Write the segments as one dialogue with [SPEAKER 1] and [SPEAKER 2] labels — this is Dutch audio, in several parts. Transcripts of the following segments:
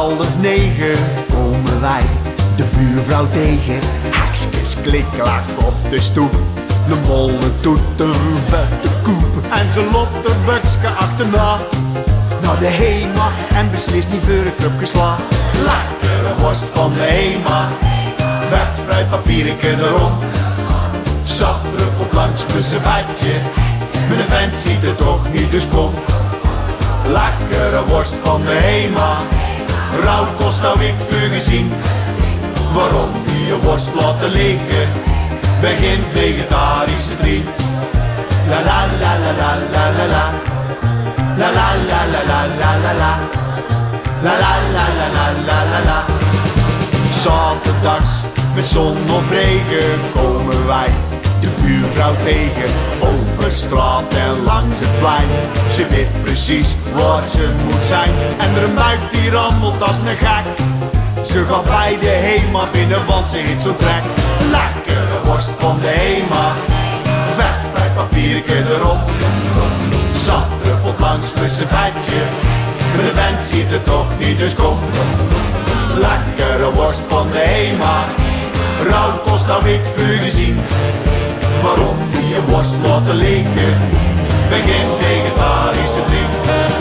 [SPEAKER 1] 8:30 komen wij de buurvrouw tegen. Hekskes kliklak op de stoep. De molen doet een vette koep. En ze loopt de bukske achterna naar de Hema en beslist niet voor een club geslagen. Lekkere worst van de Hema, vetvrij papiertje erom. Zat druppelt langs mijn servetje, mijn vent ziet het toch niet, dus kom. Lekkere worst van de Hema, rauwkost hou ik voor gezien. Waarom die je worst laten liggen, ben geen vegetarische vriend. La la la la la la la la. La la la la la la la la. La la la la la la la la. Zaterdags met zon of regen komen wij de buurvrouw tegen. Over straat en langs het plein. Ze weet precies waar ze moet zijn. En haar buik die rammelt als een gek. Ze gaat bij de Hema binnen, want ze heeft zo'n trek. Lekkere worst van de Hema, vetvrij papiertje erop. Zat druppelt langs mijn servetje, maar de vent ziet het toch niet, dus kom. Lekkere worst van de Hema, rauwkost hou ik voor gezien. Waarom die je worst laten liggen, ben geen vegetarische vriend.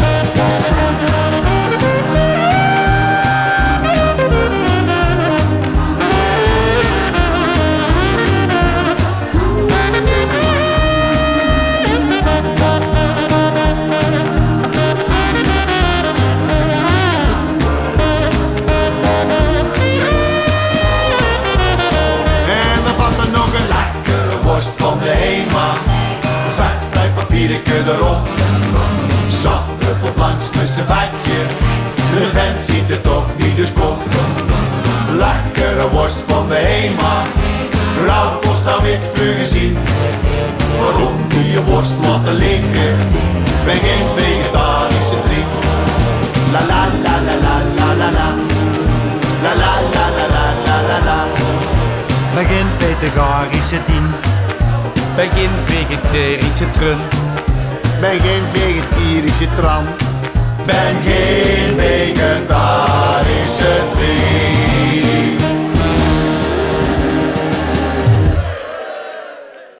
[SPEAKER 1] Van de Hema, vetvrij papiertje erop. Zat druppelt langs mijn servetje, de vent ziet het toch niet, dus kom. Lekkere worst van de Hema, rauwkost hou ik voor gezien. Waarom die je worst laten liggen, ben geen vegetarische vriend. La la la la la la la la. La la la la la la la la.
[SPEAKER 2] Ben geen vegetarische dien.
[SPEAKER 3] Ben geen vegetarische trun.
[SPEAKER 1] Ben geen vegetarische tram.
[SPEAKER 4] Ben geen vegetarische vriend.